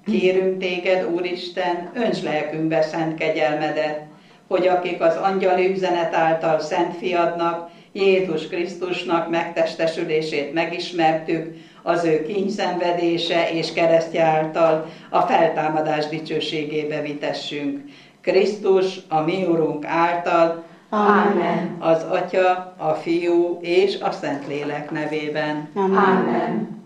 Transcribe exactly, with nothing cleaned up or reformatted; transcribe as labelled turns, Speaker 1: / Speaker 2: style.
Speaker 1: Kérünk téged, Úristen, önts lelkünkbe szent kegyelmedet, hogy akik az angyali üzenet által Szent Fiadnak, Jézus Krisztusnak megtestesülését megismertük, az ő kínyszenvedése és keresztje által a feltámadás dicsőségébe vitessünk. Krisztus, a mi Urunk által,
Speaker 2: Amen.
Speaker 1: Az Atya, a Fiú és a Szentlélek nevében.
Speaker 2: Amen.